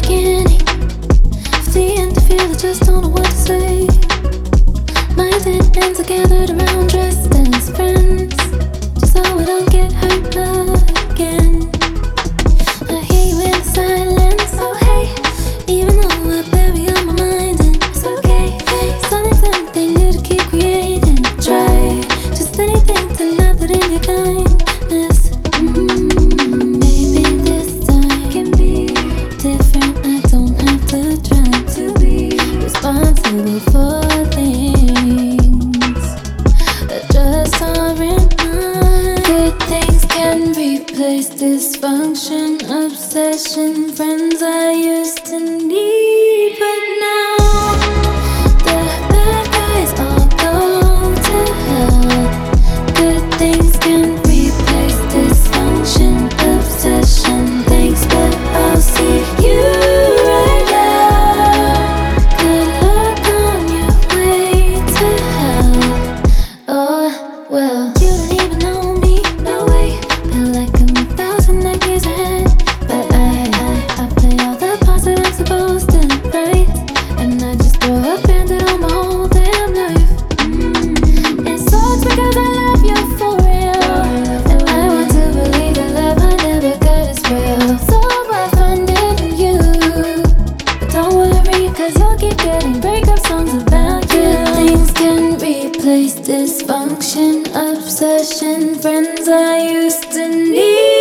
beginning of the end. I feel I just don't know what to say. My dead ends are gathered around, dressed as friends, just so I don't get hurt again. I hear you in the silence, oh hey, even though I bury on my mind, and it's okay. Something new to keep creating. Try just anything to love it in your kindness. Maybe this time can be different. I don't have to try to be responsible for things that just aren't mine. Good things can replace dysfunction, obsession, friends I used to need, but now the bad guys all go to hell. Good things can replace dysfunction, obsession, thanks, but I'll see you right now. Good luck on your way to hell. Oh, well, you don't even know me, no way. Feel like I'm 1,000 light years ahead, but I play all the parts that I'm supposed to, right? And I just throw a bandit on my whole damn life. It sucks because I love you for real, and I want to believe the love I never got is real. So I find it in you, but don't worry, cause you'll keep getting breakup songs about you. Good things can replace dysfunction, obsession, friends I used to need.